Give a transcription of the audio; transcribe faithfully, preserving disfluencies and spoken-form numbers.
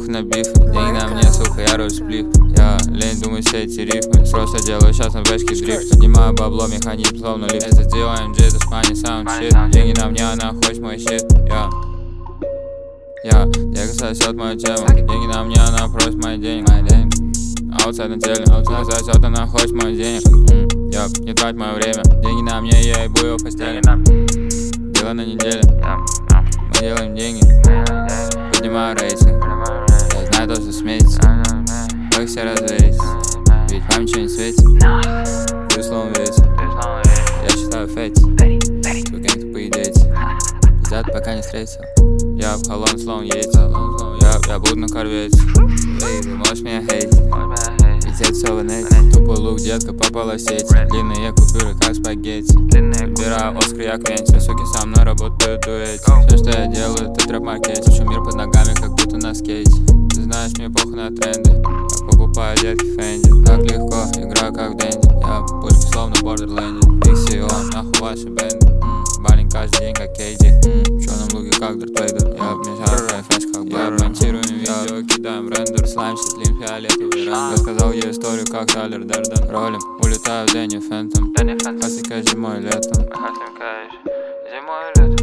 на бифы. Деньги на мне, сука, я роль сплив. Я лень думать все эти рифмы. Просто делаю сейчас на бэшке дрифт. Поднимаю бабло, механизм словно лифт. Это делаем джет, это спани саунд щит. Деньги на мне, она хочет мой щит. Я Я, Дега сосет мою тему. Деньги на мне, она просит мои деньги. Аутсайд на теле, аутсайд сосет, она хочет мои денег. mm, Я, не трать мое время. Деньги на мне, я ебу его в постели. Дело на неделе, мы делаем деньги. Поднимаю рейтинг, я знаю то, что сметится. Как все развеется, ведь вам ничего не светит. Ты словно ветер, я считаю фейти. Вы как-то поедете, пиздят пока не встретил. Я в холон словно едет, я, я буду на корвете. Ты можешь меня хейтить, ведь это все в инете. Тупой лук, детка попала в сеть. Длинные купюры, как спагетти. Выбираю Оскар, я Квентин. Суки со мной работают в дуэте. Все, что я делаю, это трэп-маркетинг. Всю мир под ногами, как будто на скейте. Ты знаешь, мне похуй на тренды. Я покупаю детки Фенди. Так легко, играю как в Дэнди. Я в пушке словно в Бордерленде. Дикси, он, нахуй ваши бенды. Балин каждый день, как Кейди. В черном луке, как Дарт Вейдер. Я обмешаю фэш, как Бэйдер. Я монтируем видео, кидаем в рендер. Слайм, щитлин, фиолетовый рендер. Я сказал ей историю, как Тайлер Дерден. Ролим, улетаю в Дэнни Фэнтом. Хаси кэш зимой и летом. Зимой и летом.